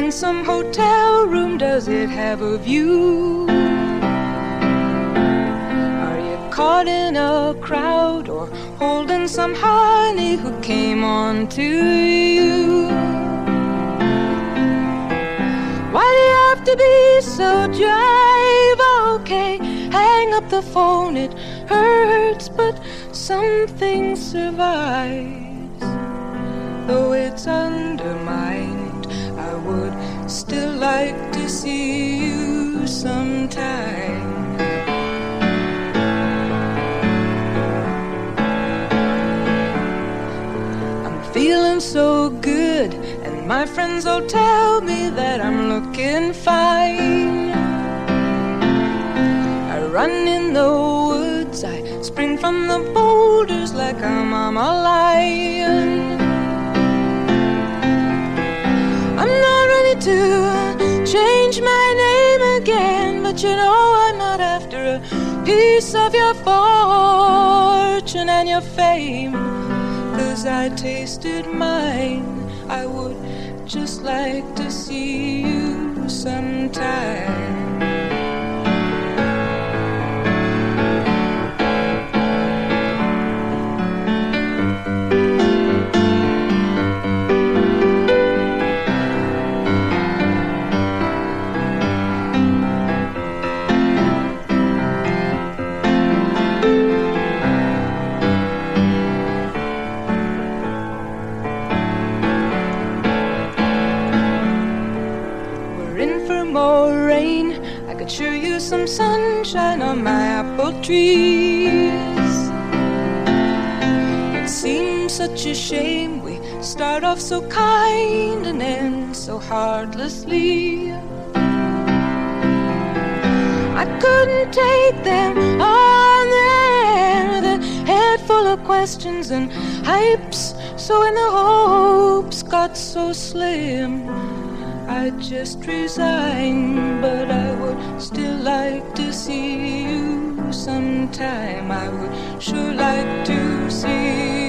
in some hotel room, does it have a view? Are you caught in a crowd or holding some honey who came on to you? Why do you have to be so drive? Okay, hang up the phone, it hurts, but something survives. Though it's undermined, I would still like to see you sometime. I'm feeling so good, and my friends all tell me that I'm looking fine. I run in the woods, I spring from the boulders like I'm a lion. I'm not ready to change my name again, but you know I'm not after a piece of your fortune and your fame. 'Cause I tasted mine, I would just like to see you sometime. Sure you some sunshine on my apple trees. It seems such a shame we start off so kind and end so heartlessly. I couldn't take them on there with a head full of questions and hypes, so when the hopes got so slim, I just resigned, but I would still like to see you sometime. I would sure like to see you.